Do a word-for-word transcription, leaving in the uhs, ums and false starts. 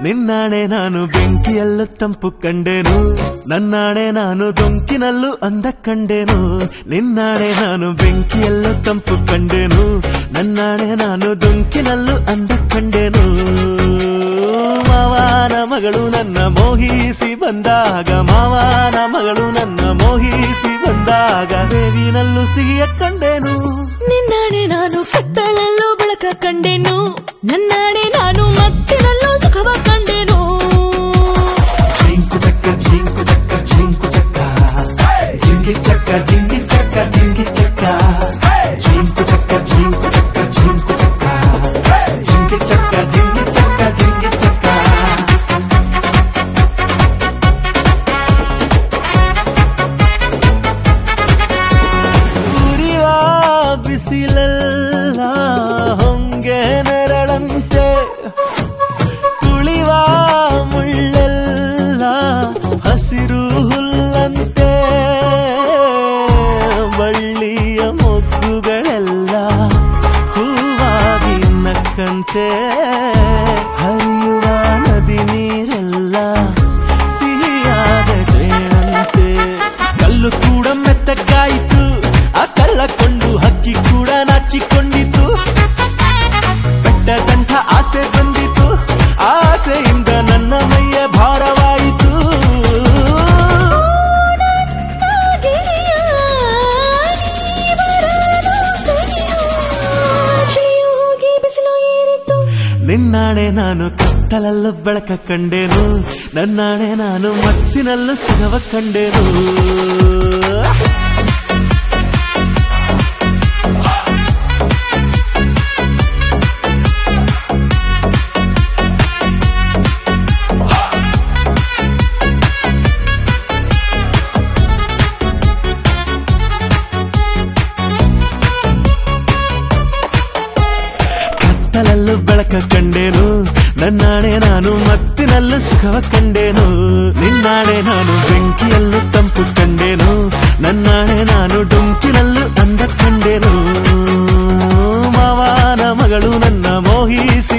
ನಿನ್ನಾಣೆ ನಾನು ಬೆಂಕಿಯಲ್ಲೂ ತಂಪು ಕಂಡೆನು, ನನ್ನಾಣೆ ನಾನು ದೊಂಕಿನಲ್ಲೂ ಅಂದ ಕಂಡೆನು. ನಿನ್ನಾಣೆ ನಾನು ಬೆಂಕಿಯಲ್ಲೂ ತಂಪು ಕಂಡೆನು, ನನ್ನಾಣೆ ನಾನು ದೊಂಕಿನಲ್ಲೂ ಅಂದ ಕಂಡೆನು. ಮಾವನ ಮಗಳು ನನ್ನ ಮೋಹಿಸಿ ಬಂದಾಗ, ಮಾವನ ಮಗಳು ನನ್ನ ಮೋಹಿಸಿ ಬಂದಾಗ ಬೇವಿನಲ್ಲೂ ಸಿಹಿಯ ಕಂಡೆನು. ನಿನ್ನಾಣೆ ನಾನು ಕತ್ತಲಲ್ಲೂ ಬೆಳಕ ಕಂಡೆನು, ನನ್ನಾಣೆ ನಾನು ಮತ್ತಿನಲ್ಲೂ ಸುಖವ ಕಂಡೆನು. ಜಿಂಕು ಚಕ್ಕ ಜಿಂಕು ಚಕ್ಕ ಜಿಂಕು ಚಕ್ಕ ಜಿಂಗಿ ಚಕ್ಕ ಜಿಂಗಿ ಚಕ್ಕ ಜಿಂಗಿ ಚಕ್ಕ ಜಿಂಕು ಚಕ್ಕ ಜಿಂಕು ಚಕ್ಕ ಜಿಂಕು ಚಕ್ಕ ಜಿಂಗಿ ಚಕ್ಕ ಜಿಂಗಿ ಚಕ್ಕ ಜಿಂಗಿ ಚಕ್ಕ. ಉರಿವ ಬಿಸಿಲೆಲ್ಲ ಹೊಂಗೆ ನೆರಳಂತೆ, ತುಳಿವ ಮುಳ್ಳೆಲ್ಲ ಹಸಿರು ಹುಲ್ಲಂತೆ, ಬಳ್ಳಿಯ ಮೊಗ್ಗುಗಳೆಲ್ಲ ಹೂವಾಗಿ ನಕ್ಕಂತೆ, ಹರಿಯುವ ನದಿ ನೀರೆಲ್ಲ ಸಿಹಿಯಾದ ಜೇನಂತೆ. ಕಲ್ಲು ಕೂಡ ಮೆತ್ತಗಾಯಿತು, ಆ ಕಲ್ಲ ಕೊಂಡು ಹಕ್ಕಿ ಕೂಡ ನಾಚಿಕೊಂಡಿತು. ಬೆಟ್ಟದಂಥ ಆಸೆ ಬಂದಿತು, ಆಸೆಯಿಂದ ನನ್ನ ಮೈಯ ಭಾರವಾಯಿತು. ನಿನ್ನಾಣೆ ನಾನು ಕತ್ತಲಲ್ಲೂ ಬೆಳಕ ಕಂಡೆನು, ನನ್ನಾಣೆ ನಾನು ಮತ್ತಿನಲ್ಲೂ ಸುಖವ ಕಂಡೆನು. ಕತ್ತಲಲ್ಲೂ ಬೆಳಕ ಕಂಡೆನು, ನನ್ನಾಣೆ ನಾನು ಮತ್ತಿನಲ್ಲೂ ಸುಖವ ಕಂಡೆನು. ನಿನ್ನಾಣೆ ನಾನು ಬೆಂಕಿಯಲ್ಲೂ ತಂಪು ಕಂಡೆನು, ನನ್ನಾಣೆ ನಾನು ಡೊಂಕಿನಲ್ಲೂ ಅಂದ ಕಂಡೆನು. ಮಾವನ ಮಗಳು ನನ್ನ ಮೋಹಿಸಿ